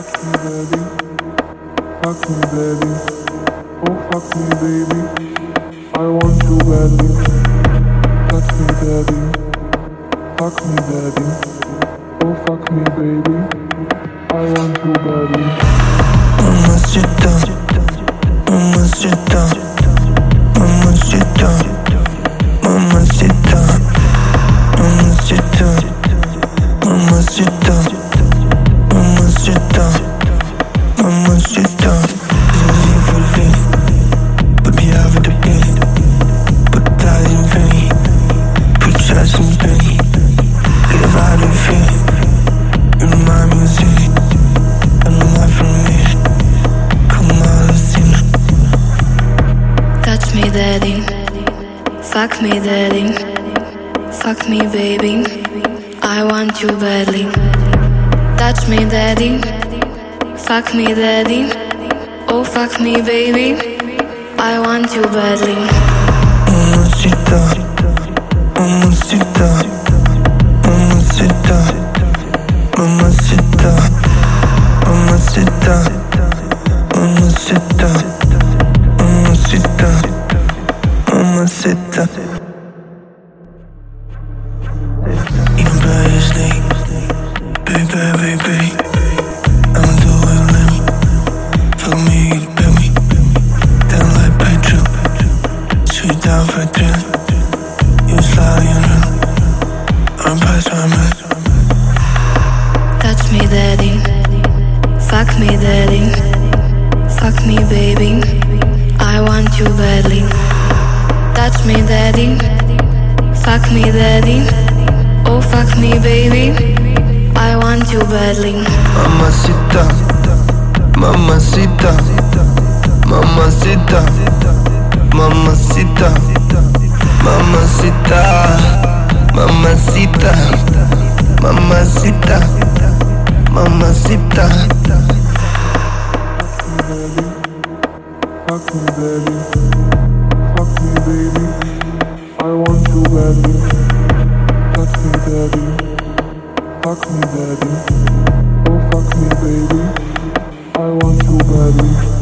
Fuck me daddy, fuck me baby, I want you badly. Touch me daddy, fuck me daddy, oh fuck me baby, I want you badly. Mamacita, mamacita, mamacita, mamacita, mamacita, mamacita, mamacita, mamacita. You know bad as they, baby, baby. I'ma do what you let me. Fuck me, you bet me. Down like petrol. Sweet down for thrill. You slide on her. I'm past my mind. Touch me daddy, fuck me daddy, fuck me baby, I want you badly. Touch me daddy, fuck me daddy, oh fuck me baby, I want you badly. Mamacita, mamacita, mamacita, mamacita, mamacita, mamacita, mamacita, mamacita. Fuck me daddy, fuck me baby, I want you badly. Touch me daddy, fuck me daddy, oh fuck me baby, I want you badly.